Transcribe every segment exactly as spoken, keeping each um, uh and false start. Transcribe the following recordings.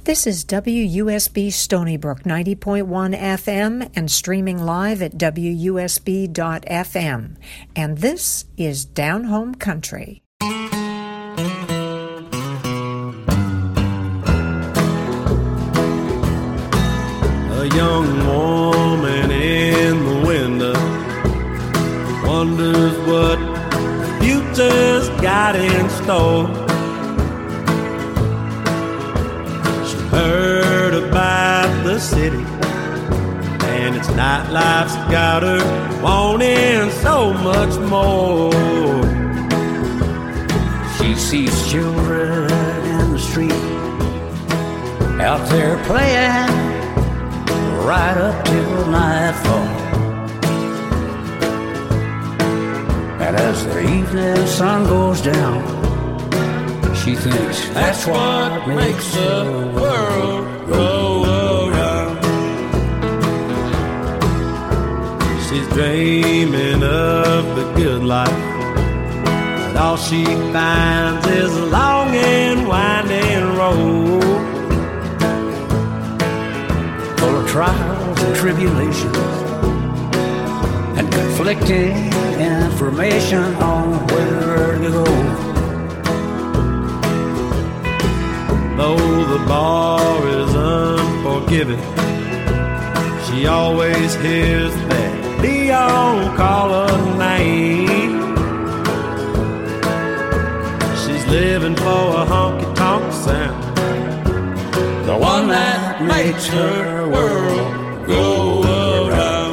This is W U S B Stony Brook ninety point one F M and streaming live at W U S B dot F M. And this is Down Home Country. A young woman in the window wonders what the future's got in store. Heard about the city, and its nightlife's got her wanting so much more. She sees children in the street, out there playing right up till nightfall. And as the evening sun goes down, she thinks that's what makes the world go around. She's dreaming of the good life, but all she finds is a long and winding road, full of trials and tribulations and conflicting information on where to go. Though the bar is unforgiving, she always hears that Leon call her name. She's living for a honky-tonk sound, the one that makes her world go around.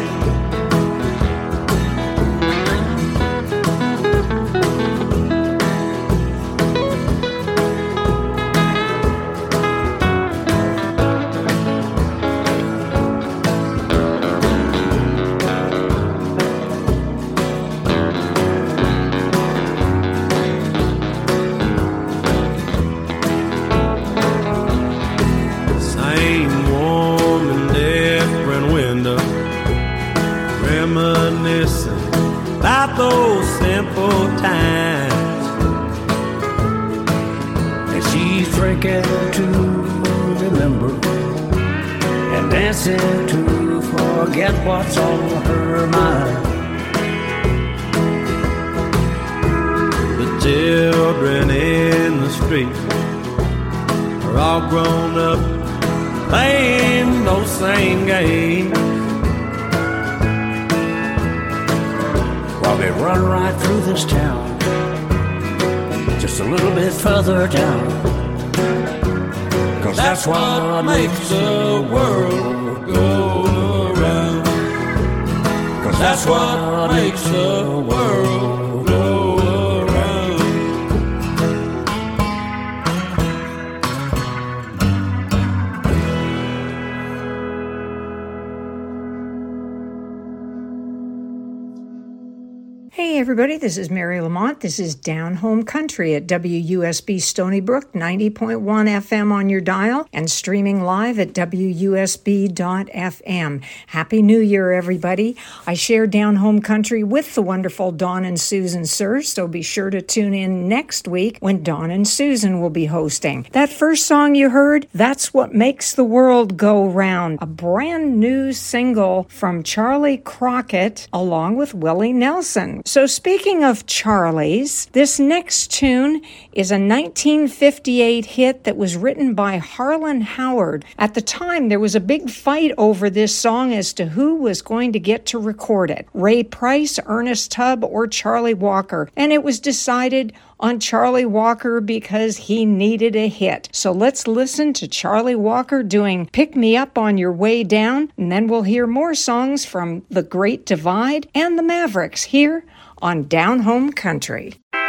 about those simple times. And she's drinking to remember and dancing to forget what's on her mind. The children in the street are all grown up playing those same games. While they run right through this town, just a little bit further down, 'cause that's, that's what, what makes the world go around. 'Cause that's what makes the world go around. Hey everybody, this is Mary Lamont. This is Down Home Country at W U S B Stony Brook, ninety point one F M on your dial, and streaming live at W U S B dot F M. Happy New Year, everybody. I share Down Home Country with the wonderful Dawn and Susan Sir, so be sure to tune in next week when Dawn and Susan will be hosting. That first song you heard, That's What Makes the World Go Round, a brand new single from Charlie Crockett along with Willie Nelson. So speaking of Charlie's, this next tune is a nineteen fifty-eight hit that was written by Harlan Howard. At the time, there was a big fight over this song as to who was going to get to record it, Ray Price, Ernest Tubb, or Charlie Walker. And it was decided on Charlie Walker because he needed a hit. So let's listen to Charlie Walker doing Pick Me Up on Your Way Down, and then we'll hear more songs from The Great Divide and the Mavericks here on Down Home Country.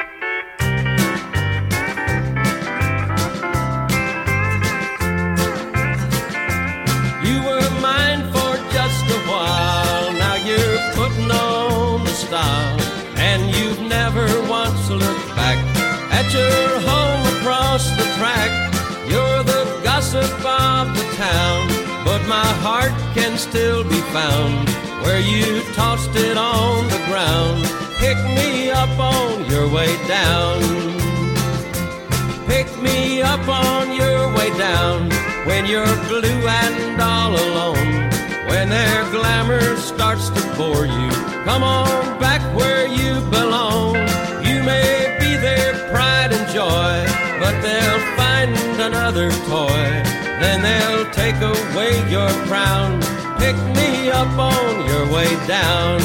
You were mine for just a while, now you're putting on the style, and you've never once looked back at your home across the track. You're the gossip of the town, but my heart can still be found where you tossed it on the ground. Pick me up on your way down. Pick me up on your way down. when you're blue and all alone, when their glamour starts to bore you, come on back where you belong. You may be their pride and joy, but they'll find another toy. Then they'll take away your crown. Pick me up on your way down.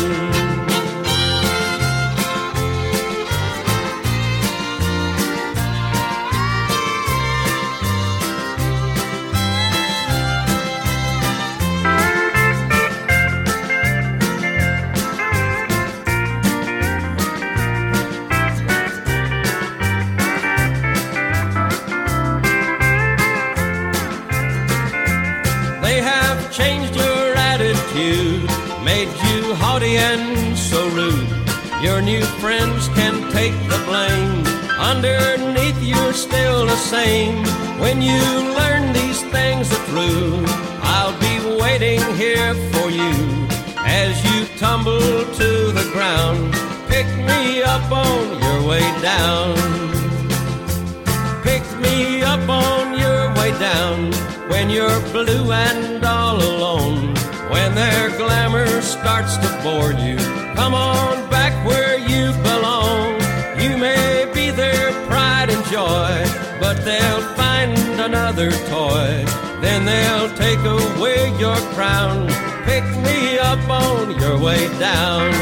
Changed your attitude, made you haughty and so rude. Your new friends can take the blame. Underneath you're still the same. When you learn these things are true, I'll be waiting here for you. As you tumble to the ground, pick me up on your way down. Pick me up on your way down. When you're blue and all alone, when their glamour starts to bore you, come on back where you belong. You may be their pride and joy, but they'll find another toy. Then they'll take away your crown. Pick me up on your way down.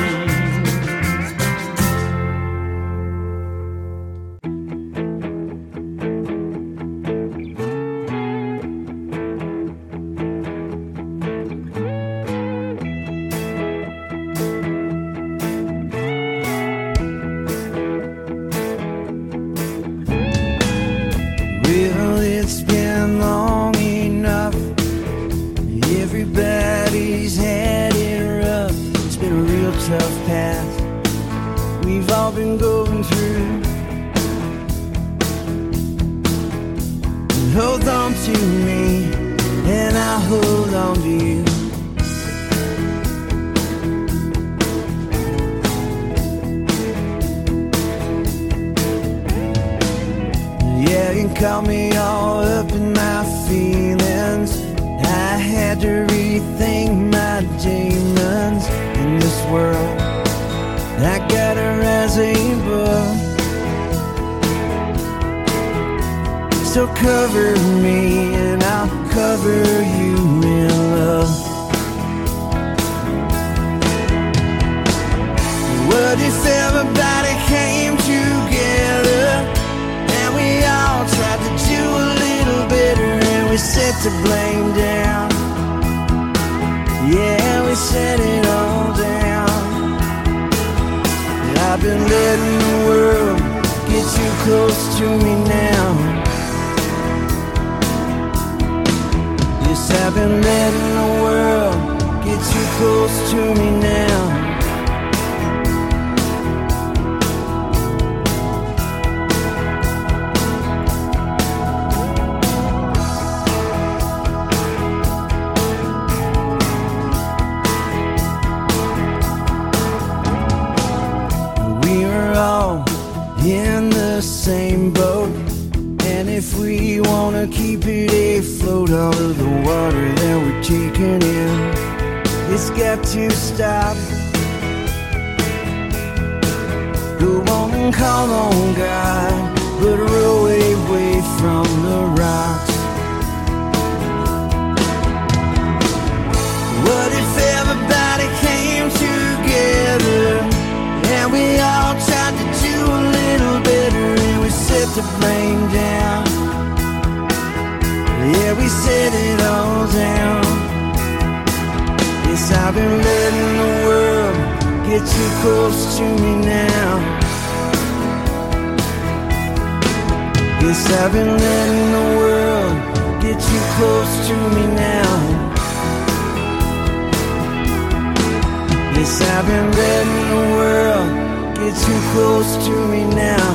Caught me all up in my feelings. I had to rethink my demons in this world. I got her as a book. So cover me and I'll cover you in love. What if everybody came together and we all tried to do a little better, and we set the blame down? Yeah, we set it all down. I've been letting the world get too close to me now. Yes, I've been letting the world get too close to me now. In the same boat, and if we wanna keep it afloat, all of the water that we're taking in, it's got to stop. Go on and call on God, but row away from the rocks. What if everybody came together and we all tried to do a little better, and we set the blame down? Yeah, we set it all down. Yes, I've been letting the world get too close to me now. Yes, I've been letting the world get too close to me now. Yes, I've been letting the world get too close to me now.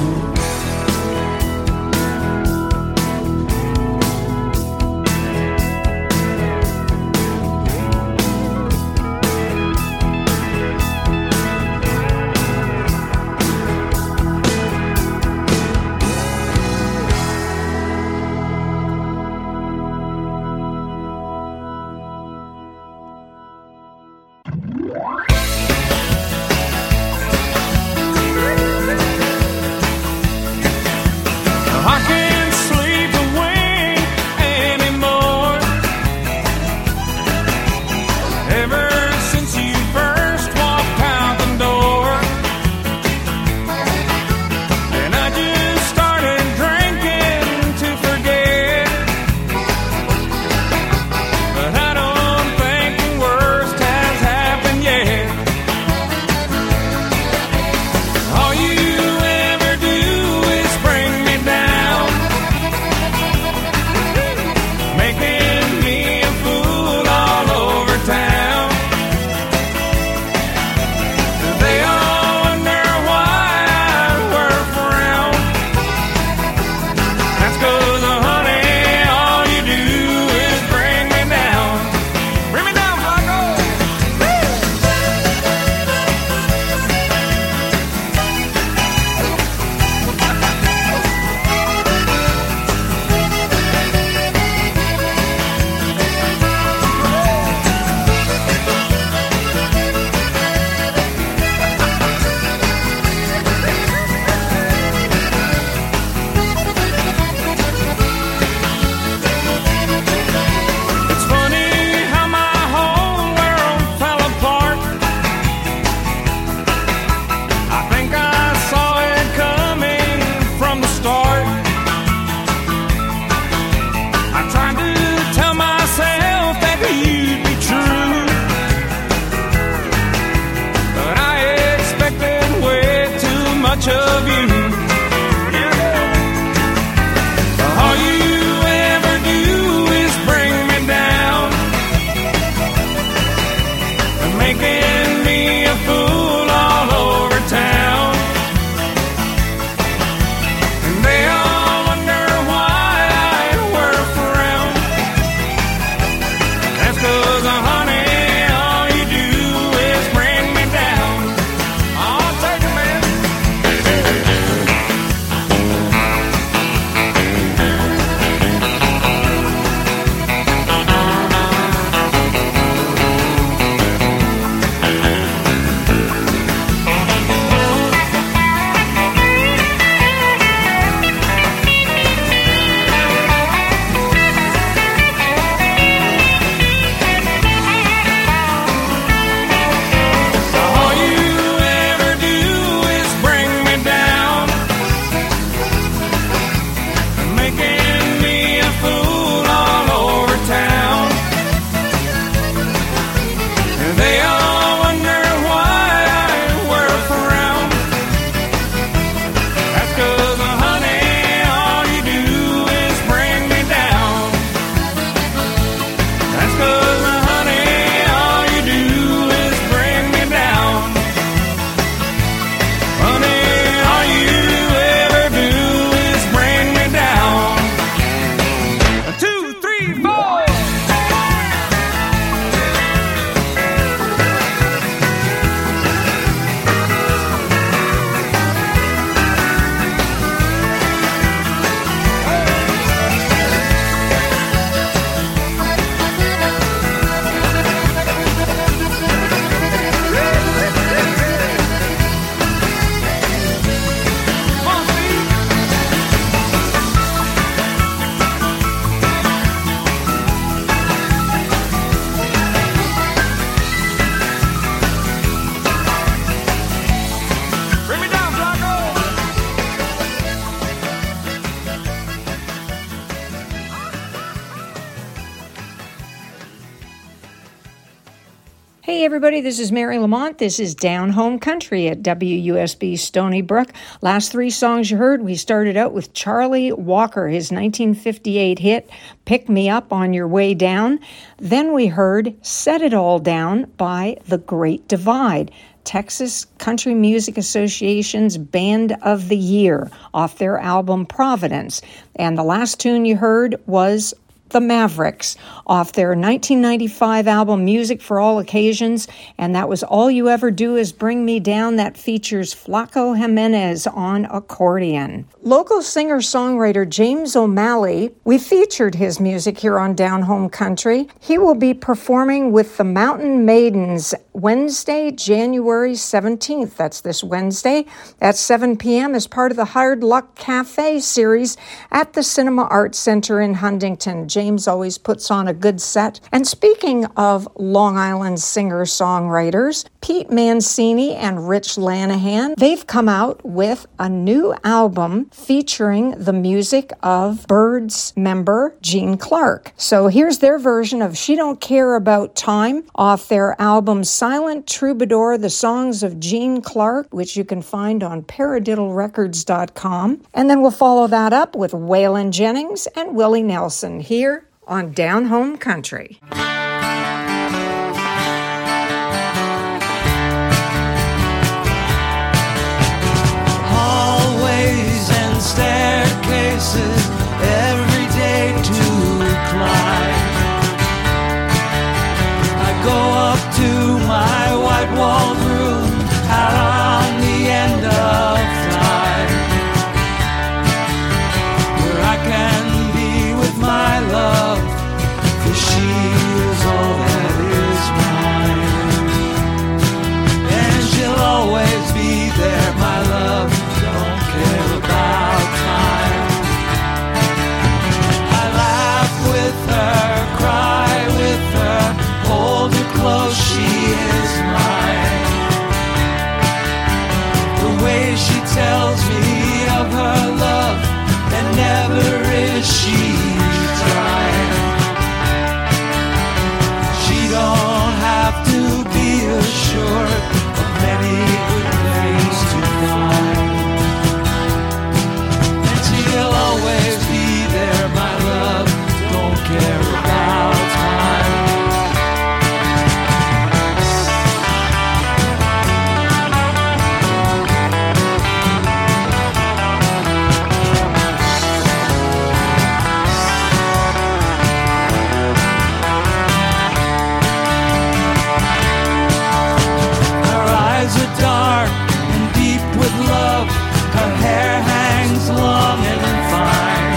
Hey everybody, this is Mary Lamont. This is Down Home Country at W U S B Stony Brook. Last three songs you heard, we started out with Charlie Walker, his nineteen fifty-eight hit, Pick Me Up on Your Way Down. Then we heard Set It All Down by The Great Divide, Texas Country Music Association's Band of the Year, off their album Providence. And the last tune you heard was The Mavericks, off their nineteen ninety-five album Music for All Occasions, and that was All You Ever Do Is Bring Me Down, that features Flaco Jimenez on accordion. Local singer-songwriter James O'Malley, we featured his music here on Down Home Country. He will be performing with the Mountain Maidens Wednesday, January seventeenth. That's this Wednesday at seven p.m. as part of the Hard Luck Cafe series at the Cinema Arts Center in Huntington. James always puts on a good set. And speaking of Long Island singer-songwriters, Pete Mancini and Rich Lanahan, they've come out with a new album featuring the music of Byrds member Gene Clark. So here's their version of She Don't Care About Time off their album Silent Troubadour, the songs of Gene Clark, which you can find on paradiddle records dot com. And then we'll follow that up with Waylon Jennings and Willie Nelson here on Down Home Country. Hallways and staircases every day to climb. I go up to my white-walled room out on the end of time, where I can be with my love, for she is all that is mine. And she'll always be there, my love, don't care about time. I laugh with her, cry with her, hold her close, she is mine. The way she tells me of her love, and never is she trying. She don't have to be assured of many good things to find. And she'll always be there, my love, don't care about time. Dark and deep with love, her hair hangs long and fine.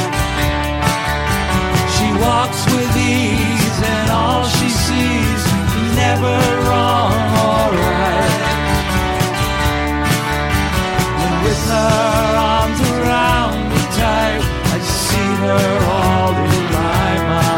She walks with ease and all she sees, never wrong or right. And with her arms around me tight, I see her all in my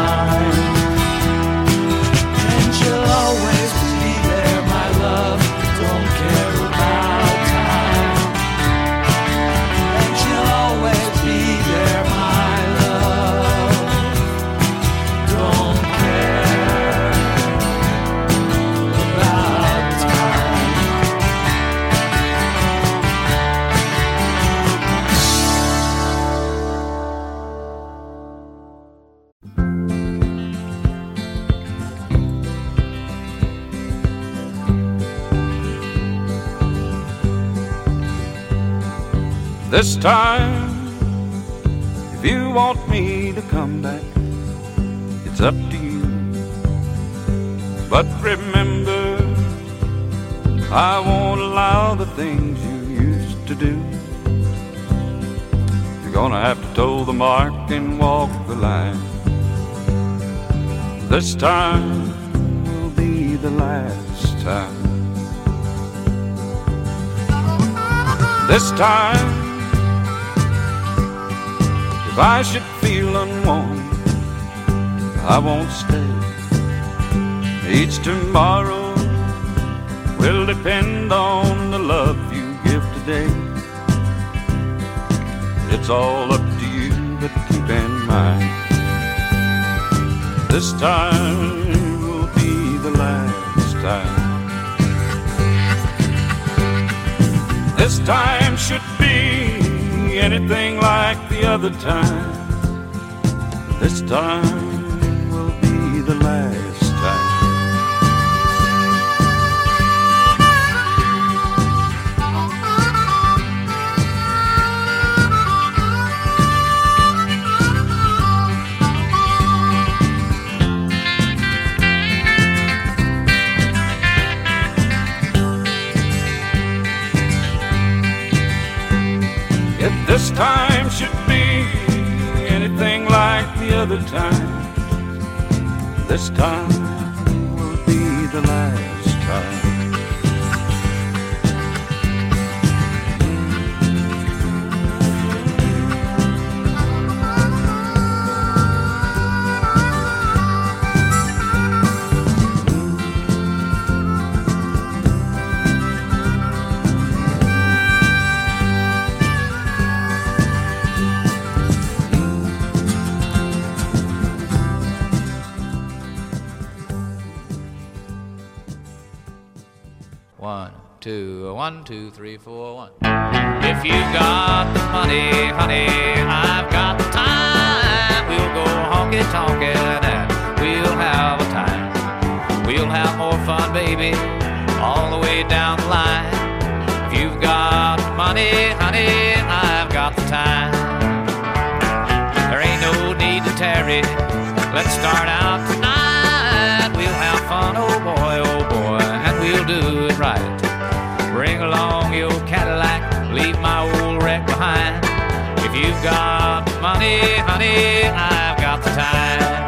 mind. And she'll always be there, my love, don't care about time. And she'll always be there, my love, don't care about time. This time, if you want me to come back, it's up to you. But remember, I won't allow the things you used to do. You're gonna have to toe the mark and walk the line. This time will be the last time. This time, if I should feel unwarm, I won't stay. Each tomorrow will depend on the love you give today. It's all up to you, but keep in mind, this time will be the last this time should be anything like the other time, this time will be the last time. If this time should be anything like the other time, this time will be the last time. One, two, one, two, three, four, one. If you got the money, honey, I've got the time. We'll go honky-tonkin' and we'll have a time. We'll have more fun, baby, all the way down the line. If you've got the money, honey, I've got the time. There ain't no need to tarry. Let's start out tonight. We'll have fun, oh boy, oh boy, and we'll do it right. Bring along your Cadillac, leave my old wreck behind. If you've got money, honey, I've got the time.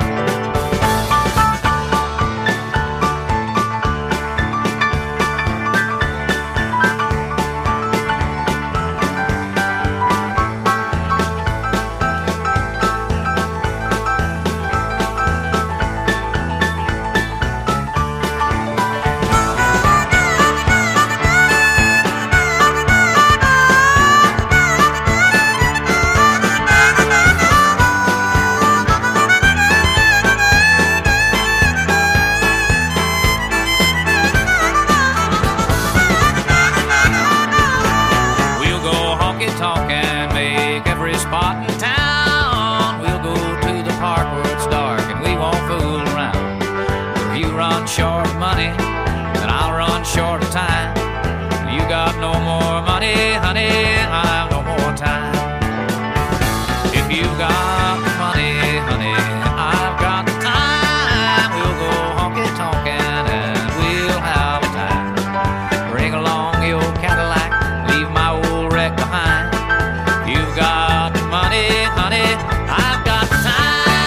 Short of money, then I'll run short of time. You got no more money, honey, I've no more time. If you got money, honey, I've got the time. We'll go honky-tonkin' and we'll have a time. Bring along your Cadillac, leave my old wreck behind. You've got money, honey, I've got the time.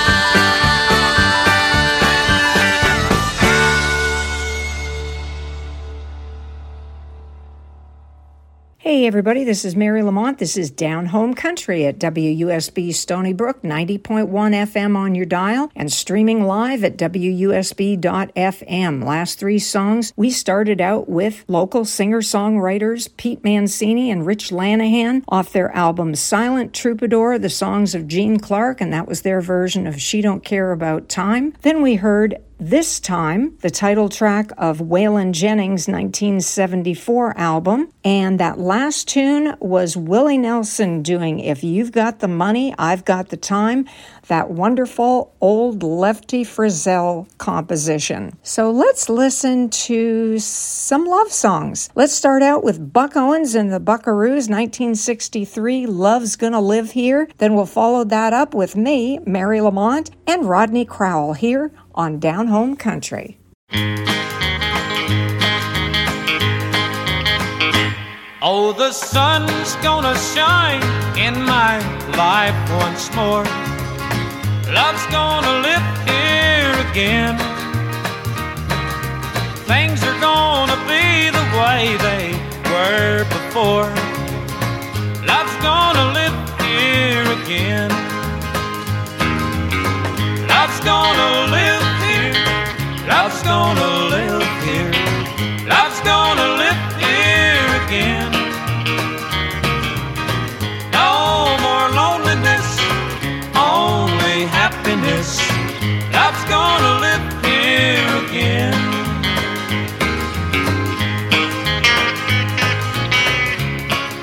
Hey everybody, this is Mary Lamont. This is Down Home Country at W U S B Stony Brook, ninety point one F M on your dial, and streaming live at W U S B dot F M. Last three songs, we started out with local singer-songwriters Pete Mancini and Rich Lanahan off their album Silent Troubadour, the songs of Gene Clark, and that was their version of She Don't Care About Time. Then we heard This Time, the title track of Waylon Jennings' nineteen seventy-four album. And that last tune was Willie Nelson doing If You've Got the Money, I've Got the Time, that wonderful old Lefty Frizzell composition. So let's listen to some love songs. Let's start out with Buck Owens and the Buckaroos, nineteen sixty-three, Love's Gonna Live Here. Then we'll follow that up with me, Mary Lamont, and Rodney Crowell here on Down Home Country. Oh, the sun's gonna shine in my life once more. Love's gonna live here again. Things are gonna be the way they were before. Love's gonna live here again. Love's gonna live here. Love's gonna live here. Love's gonna live here again. No more loneliness, only happiness. Love's gonna live here again.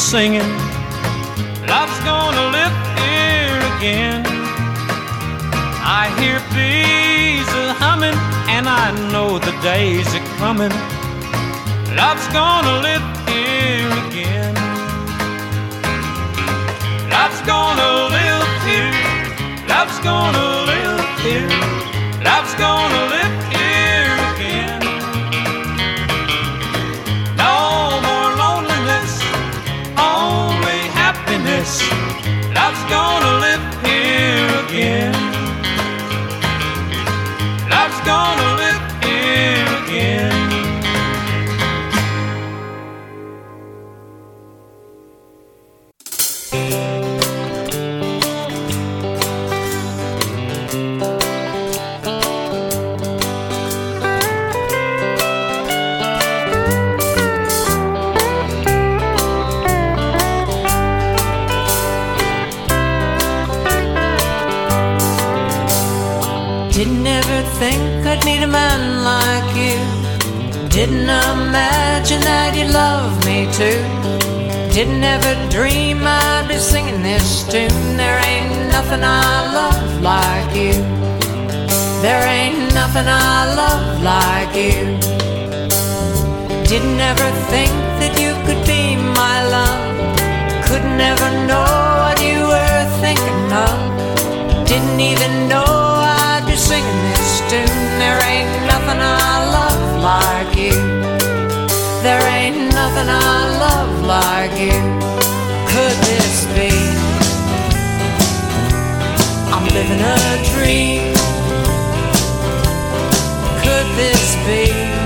singing, love's gonna live here again. I hear bees a humming, and I know the days are coming. Love's gonna live here again. Love's gonna live here. Love's gonna live here. Love's gonna live here again. No more loneliness, only happiness. Love's gonna live here again. Love's gonna live here again. Didn't ever think I'd meet a man like you. Didn't imagine that you'd love me too. Didn't ever dream I'd be singing this tune. There ain't nothing I love like you. There ain't nothing I love like you. Didn't ever think that you could be my love. Could never know what you were thinking of. Didn't even know I'd be singing this tune. There ain't nothing I love like you. There ain't nothing I love like you. Could this be? I'm living a dream. Could this be?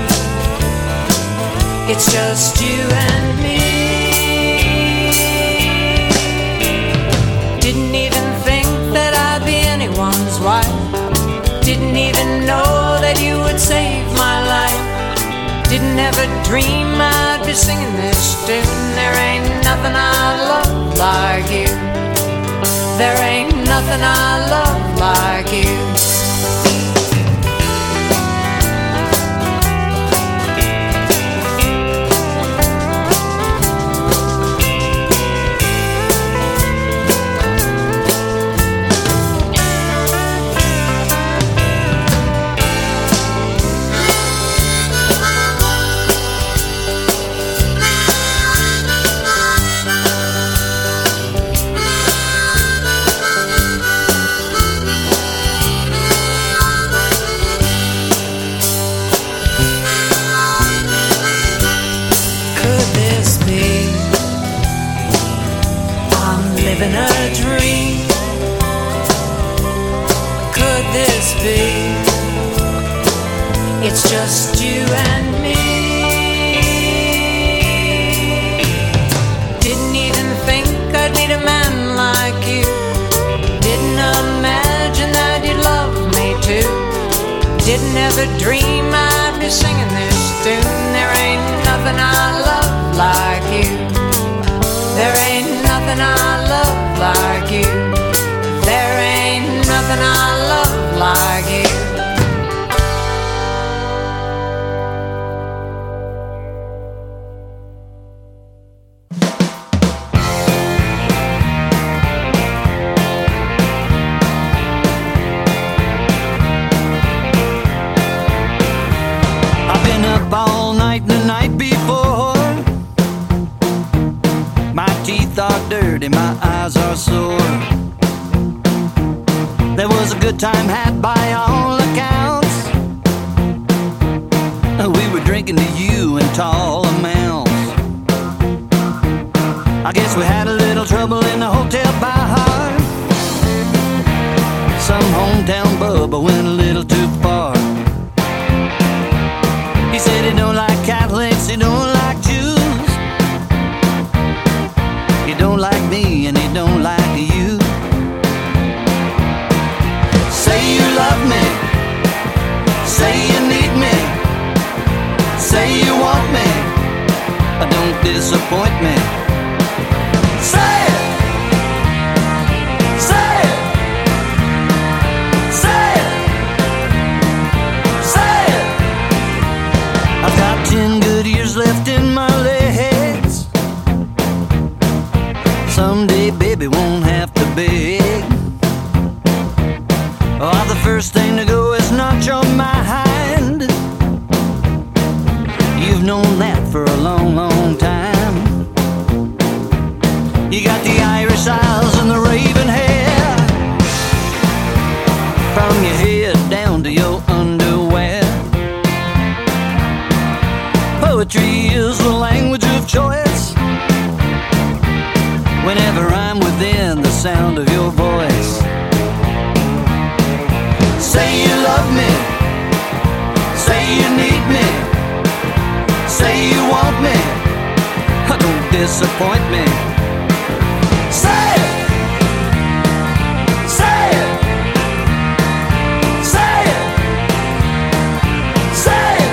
It's just you and me. Didn't even think that I'd be anyone's wife. Didn't even know that you would save my life. Didn't ever dream I'd be singing this tune. There ain't nothing I love like you. There ain't nothing I love like you. Living a dream. Could this be? It's just you and me. Didn't even think I'd meet a man like you. Didn't imagine that you'd love me too. Didn't ever dream I'd be singing this tune. There ain't nothing I love like you. There ain't nothing I love like you. There ain't nothing I love like you. I've been up all night the night before. My teeth are dirty, my eyes are sore. There was a good time had by all accounts. We were drinking to you in tall amounts. I guess we had a little trouble in the hotel bar. Some hometown bubba went a little too far. He said he don't like Catholics, he don't like Jews. He don't like me and he don't like you. Say you love me, say you need me, say you want me, but don't disappoint me. Say it, say it, say it, say it. I've got ten good years left in my legs. Someday, baby, won't have to beg. Oh, the first thing to go is not your mind. You've known that for a long, long time. You got the Irish eyes and the raven hair, from your head down to your underwear. Poetry is the language of choice. Whenever I'm within the sound of your voice, say you love me, say you need me, say you want me, don't disappoint me. Say it, say it, say it, say it.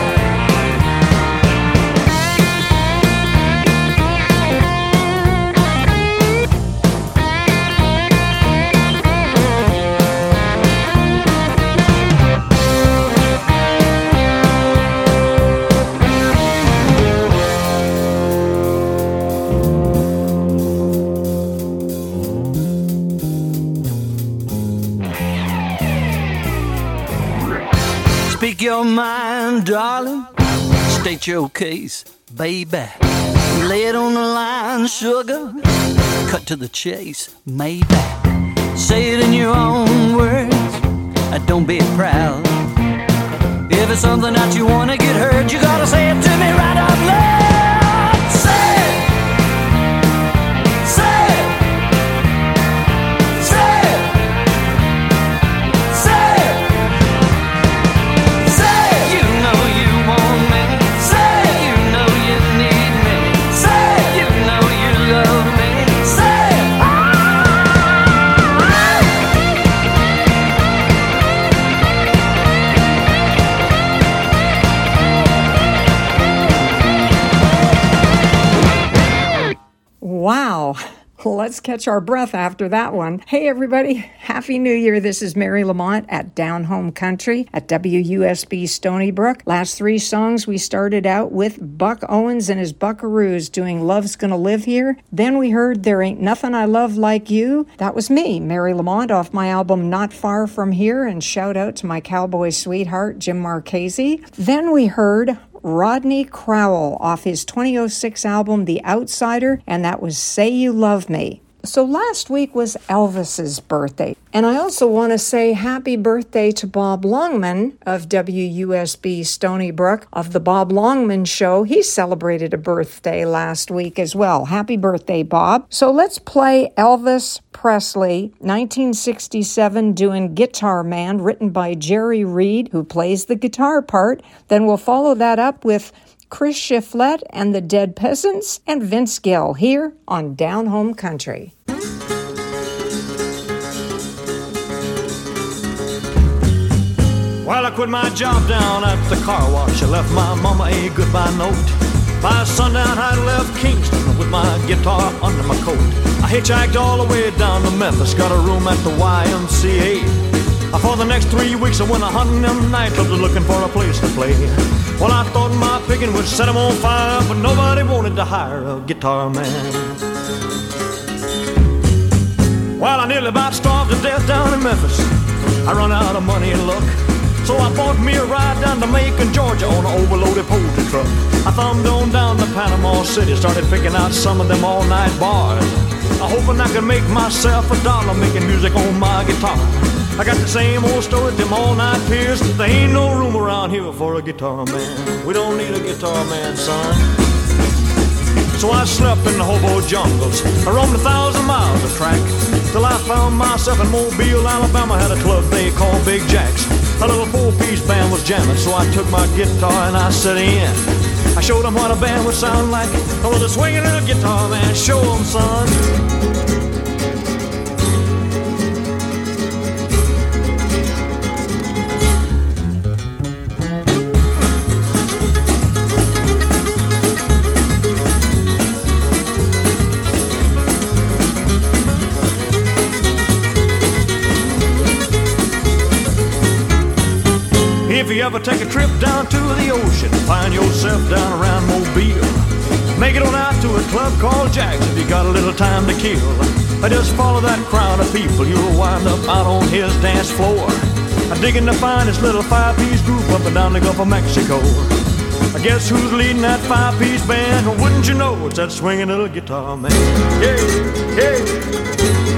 Speak your mind, darling. State your case, baby. Lay it on the line, sugar. Cut to the chase, maybe. Say it in your own words. Don't be proud. If it's something that you wanna get heard, you gotta say it to me right out loud. Say it. Say it. Say it. Say it. Say it. You know you want me. Say it. You know you need me. Say it. You know you love me. Say it. Wow. Let's catch our breath after that one. Hey, everybody. Happy New Year. This is Mary Lamont at Down Home Country at W U S B Stony Brook. Last three songs, we started out with Buck Owens and his Buckaroos doing Love's Gonna Live Here. Then we heard There Ain't Nothing I Love Like You. That was me, Mary Lamont, off my album Not Far From Here. And shout out to my cowboy sweetheart, Jim Marchese. Then we heard Rodney Crowell off his twenty oh six album The Outsider, and that was Say You Love Me. So last week was Elvis's birthday, and I also want to say happy birthday to Bob Longman of W U S B Stony Brook of the Bob Longman Show. He celebrated a birthday last week as well. Happy birthday, Bob. So let's play Elvis Presley, nineteen sixty-seven, doing Guitar Man, written by Jerry Reed, who plays the guitar part. Then we'll follow that up with Chris Shiflett and the Dead Peasants and Vince Gill here on Down Home Country. Well, I quit my job down at the car wash. I left my mama a goodbye note. By sundown, I left Kingston with my guitar under my coat. I hitchhiked all the way down to Memphis, got a room at the Y M C A. For the next three weeks I went a hunting them nightclubs looking for a place to play. Well, I thought my picking would set them on fire, but nobody wanted to hire a guitar man. Well, I nearly about starved to death down in Memphis. I run out of money and luck, so I bought me a ride down to Macon, Georgia on an overloaded poultry truck. I thumbed on down to Panama City, started picking out some of them all-night bars, hoping I could make myself a dollar making music on my guitar. I got the same old story, them all-night peers. There ain't no room around here for a guitar man. We don't need a guitar man, son. So I slept in the hobo jungles. I roamed a thousand miles of track till I found myself in Mobile, Alabama. Had a club they called Big Jack's. A little four-piece band was jamming, so I took my guitar and I set in. I showed them what a band would sound like. I was a swinging little guitar man. Show them, son. If you ever take a trip down to the ocean, find yourself down around Mobile, Make it on out to a club called Jack's if you got a little time to kill. Just follow that crowd of people, you'll wind up out on his dance floor. Digging the finest little five-piece group up and down the Gulf of Mexico. I guess who's leading that five-piece band? Wouldn't you know it's that swinging little guitar man? Yeah, yeah.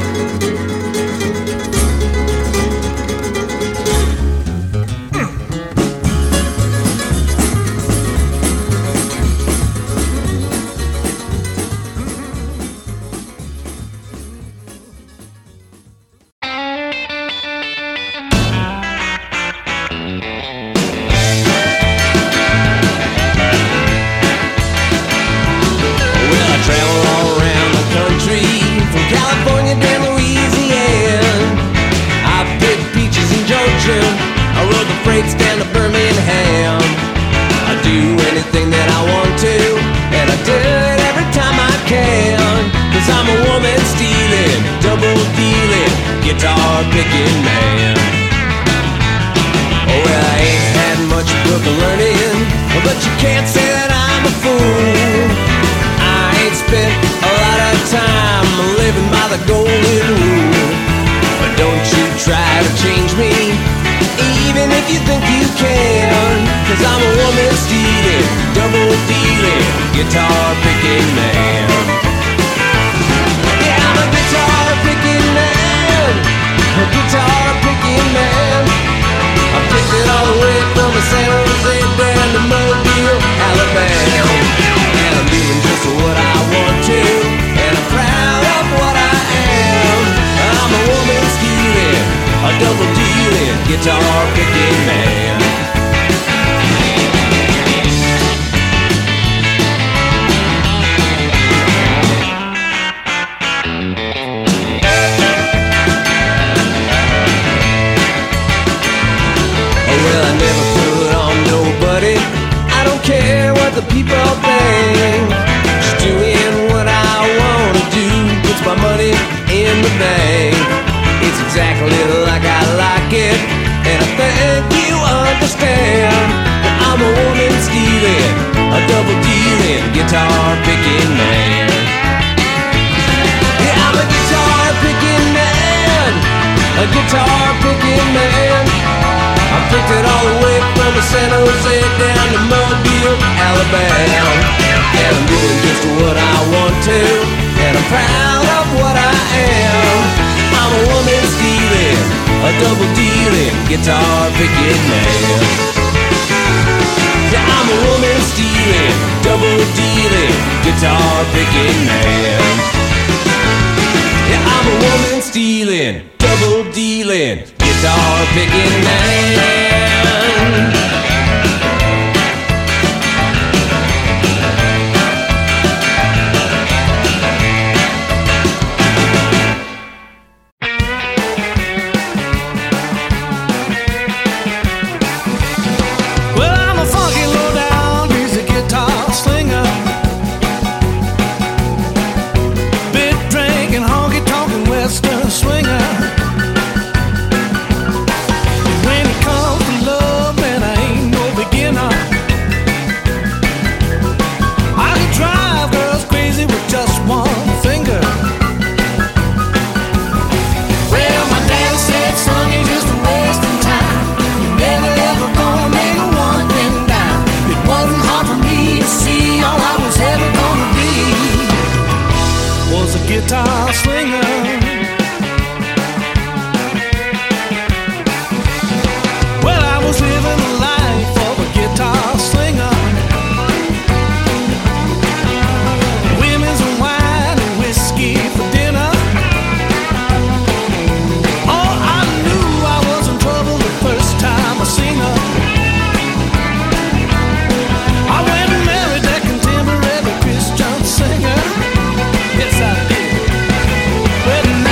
Yes, I did. Well,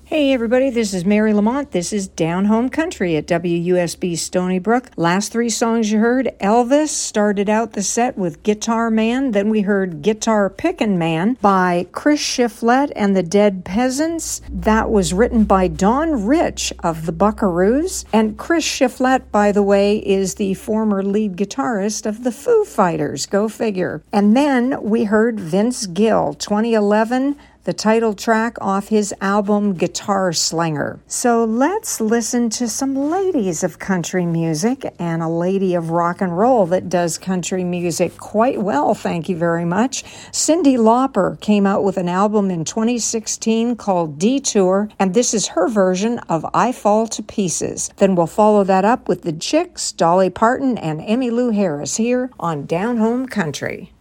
Hey everybody, this is Mary Lamont. This is Down Home Country at W U S B Stony Brook. Last three songs you heard, Elvis started out the set with Guitar Man. Then we heard Guitar Pickin' Man by Chris Shiflett and the Dead Peasants. That was written by Don Rich of the Buckaroos. And Chris Shiflett, by the way, is the former lead guitarist of the Foo Fighters. Go figure. And then we heard Vince Gill, twenty eleven, the title track off his album Guitar Slinger. So let's listen to some ladies of country music and a lady of rock and roll that does country music quite well, thank you very much. Cyndi Lauper came out with an album in twenty sixteen called Detour, and this is her version of I Fall to Pieces. Then we'll follow that up with the Chicks, Dolly Parton, and Emmylou Harris here on Down Home Country.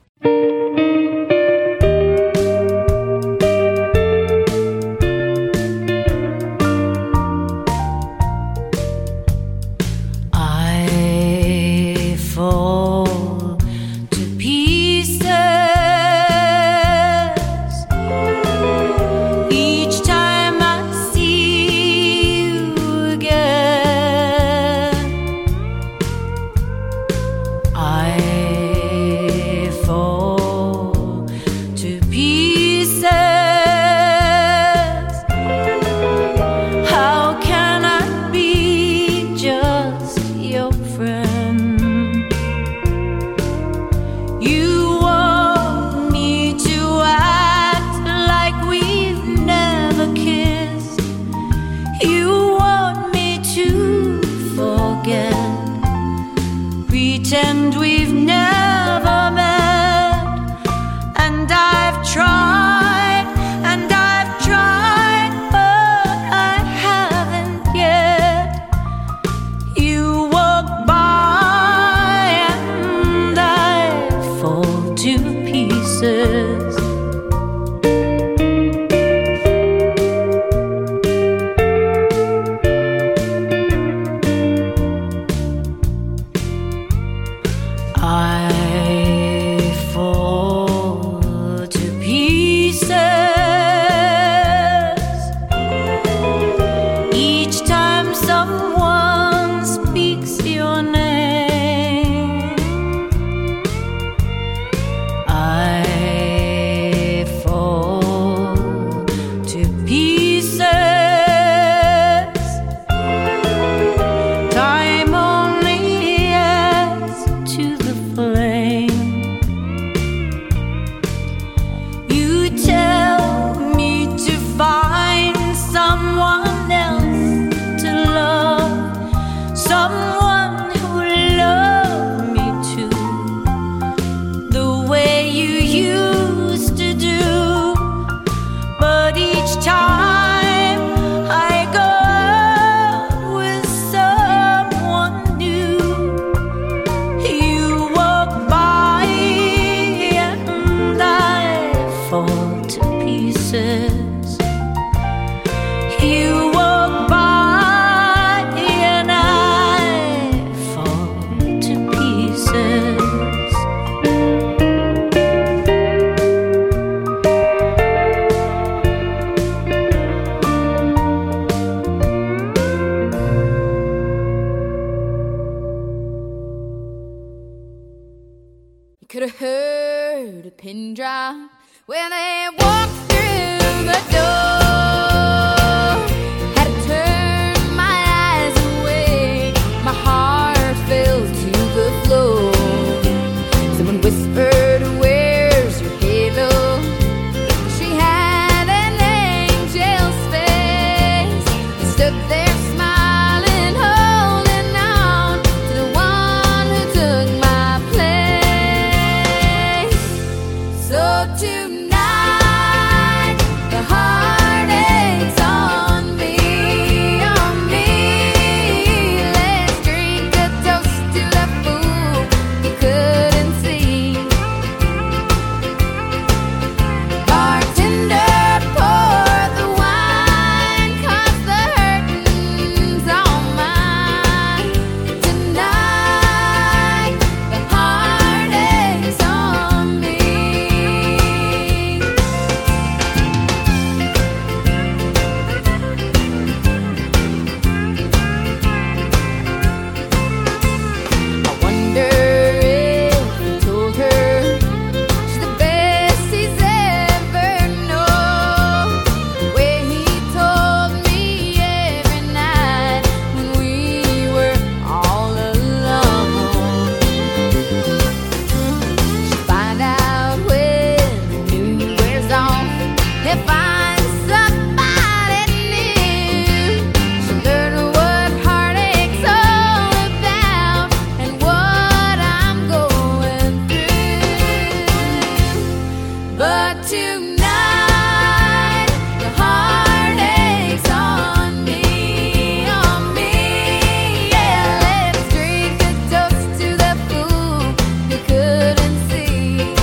But tonight the heartache's on me, on me. Yeah, let's drink a toast to the fool who couldn't see.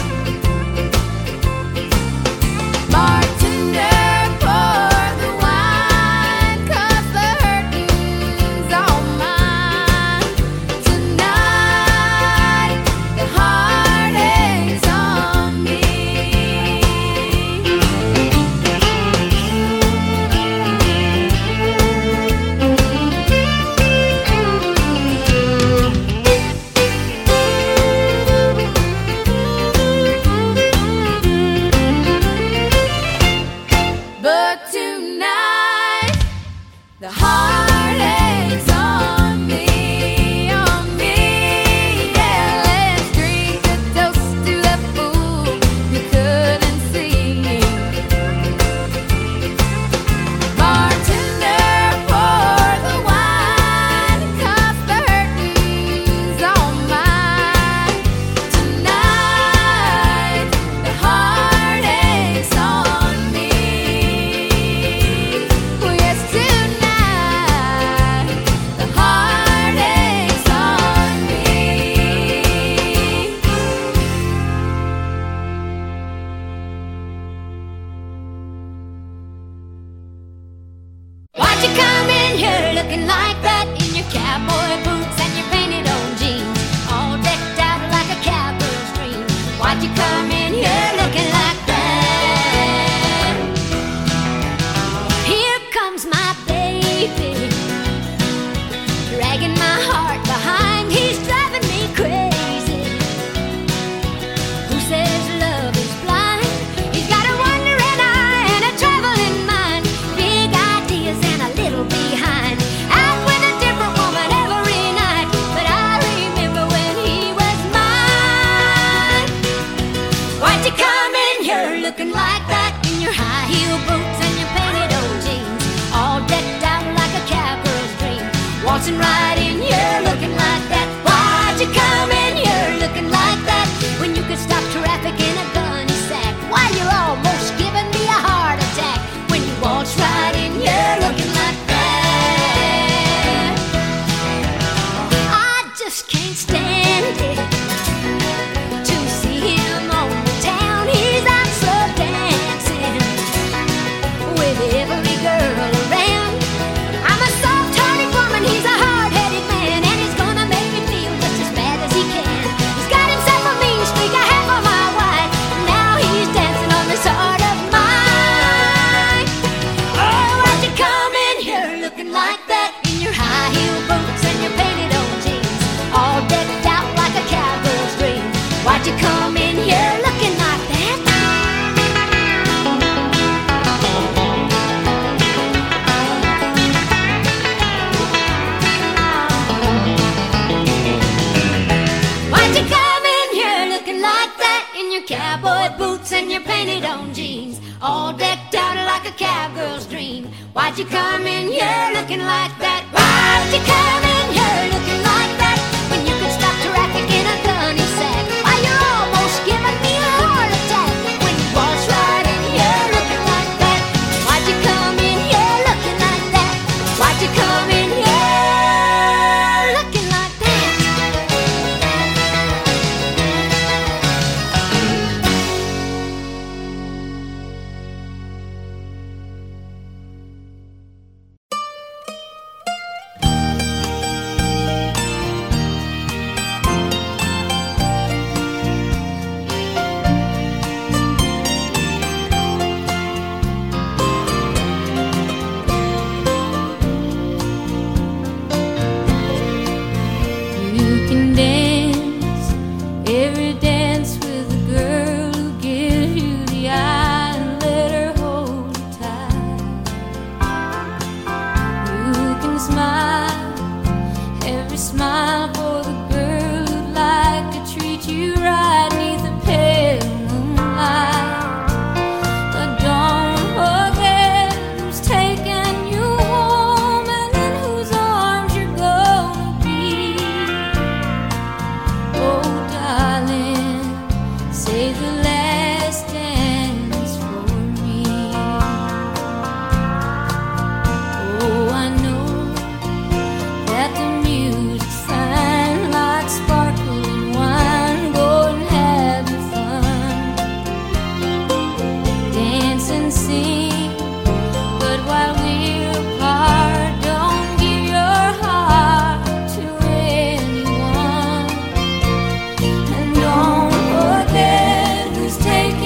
Bartender, pour the wine, 'cause the hurting's all mine. Tonight the heartache's on me. But tonight the heartache's on me, on me. Yeah, let's drink a toast to the fool who couldn't see. Bartender, pour the wine, 'cause the hurting's on mine. Tonight the heartache's on me. Oh yes, tonight the heartache's on me. Why'd you come in here looking like that in your cowboy boots and your painted on jeans, all decked out like a cowgirl's dream? Why'd you come in here looking like that? Here comes my baby, dragging my heart behind. He's driving me crazy. Who says love is blind? He's got a wandering eye and a traveling mind, big ideas and a little behind. Out with a different woman every night, but I remember when he was mine. Why'd you come in here looking like that in your high heel boots and your painted old jeans, all decked out like a cowgirl's dream? Waltzing right in here looking like that. Why'd you come in here looking like that when you could stop traffic in a gunny sack? Why, you're almost giving me a heart attack when you waltz right in here looking like that. I just can't stand it to see him on the town. He's out slow dancing with every girl around. I'm a soft-hearted woman, he's a hard-headed man, and he's gonna make me feel just as bad as he can. He's got himself a mean streak, a half a mile wide. Now he's dancing on this heart of mine. Oh, why'd you come in here looking like that in your high heel boots and your painted on jeans, all decked out like a cowgirl's dream? Why'd you come in here looking like that? Why'd you come in here looking like that in your cowboy boots and your painted on jeans, all decked out like a cowgirl's dream? Why'd you come in here looking like that? Why'd you come in here looking like that when you could stop traffic in a gunny sack? Why, you're almost giving me a heart attack when you waltz right in here looking like that. Why'd you come in here looking like that? Why'd you come in here looking like that?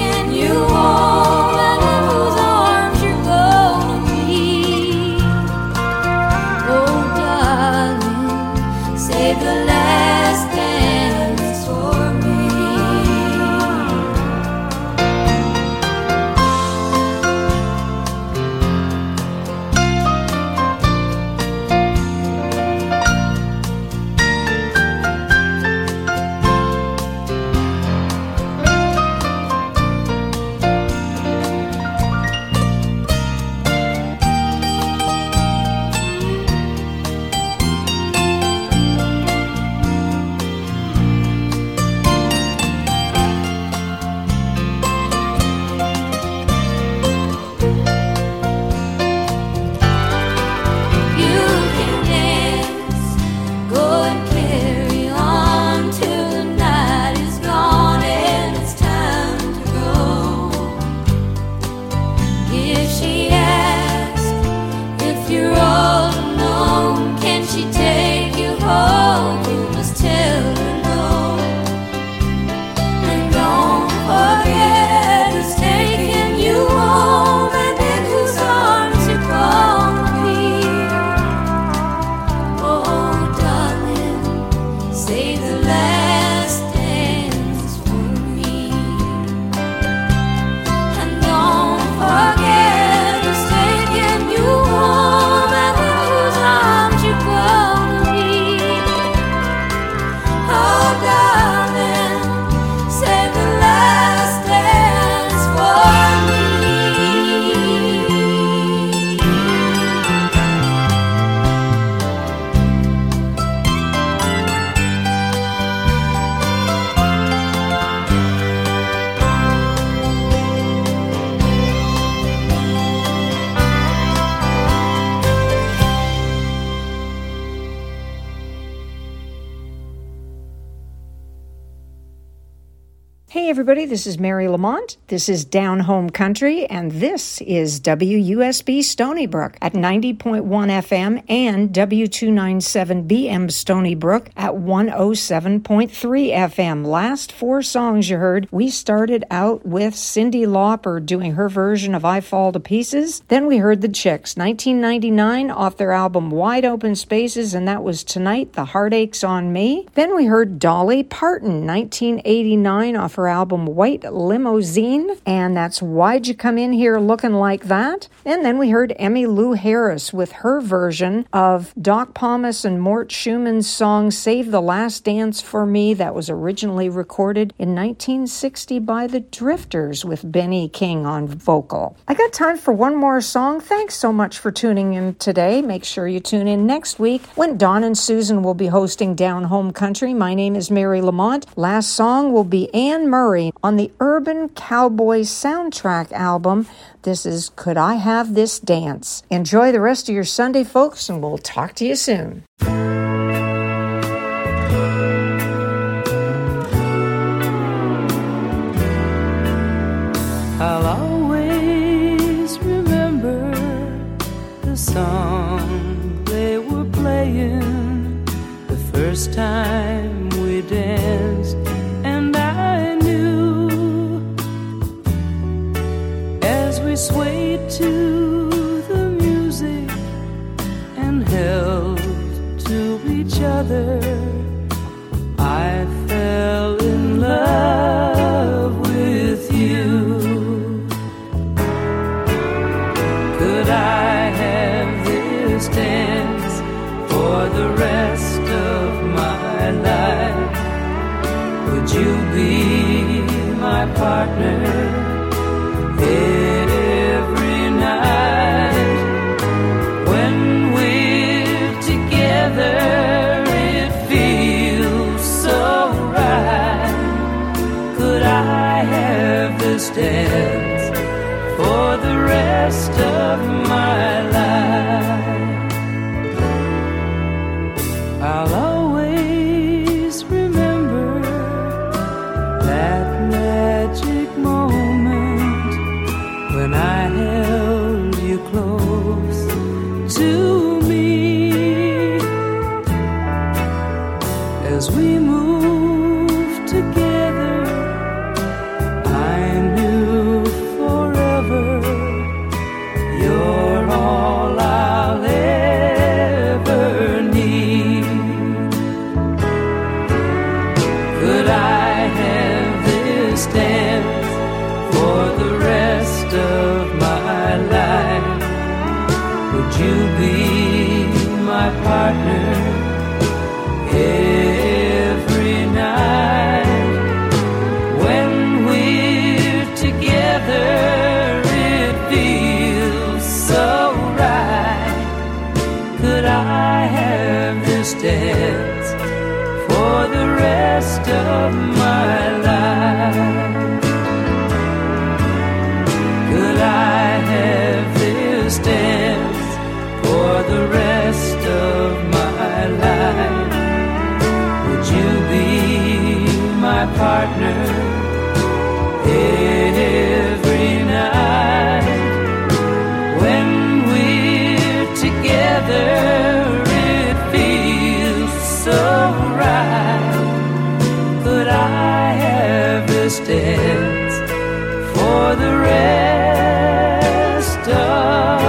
taking you home and in whose arms you're gonna be. Oh, darling, save the last dance for me. Hey everybody, this is Mary Lamont. This is Down Home Country, and this is W U S B Stony Brook at ninety point one F M and W two ninety-seven B M Stony Brook at one oh seven point three F M. Last four songs you heard, we started out with Cyndi Lauper doing her version of I Fall to Pieces. Then we heard the Chicks, nineteen ninety-nine, off their album Wide Open Spaces, and that was Tonight, The Heartache's on Me. Then we heard Dolly Parton, nineteen eighty-nine, off her album White Limousine, and that's Why'd You Come In Here Looking Like That? And then we heard Emmylou Harris with her version of Doc Pomus and Mort Schumann's song Save the Last Dance for Me, that was originally recorded in nineteen sixty by the Drifters with Benny King on vocal. I got time for one more song. Thanks so much for tuning in today. Make sure you tune in next week when Don and Susan will be hosting Down Home Country. My name is Mary Lamont. Last song will be Anne Murray on the Urban Cowboy soundtrack album. This is Could I Have This Dance? Enjoy the rest of your Sunday, folks, and we'll talk to you soon. I'll always remember the song they were playing the first time we danced, and I knew as we swayed to the music and held to each other, I fell in love with you. Could I have this dance for the rest of my life? Would you be my partner every night? When we're together, it feels so right. Could I have this dance for the rest of my life? I'll always remember that magic moment when I held you close to me. As we moved together, I knew the rest of my life? Would you be my partner every night? When we're together, it feels so right. Could I have this dance for the rest of my life? Could I have this dance for the rest of my life? Would you be my partner every night? When we're together, it feels so right. Could I have this dance for the rest of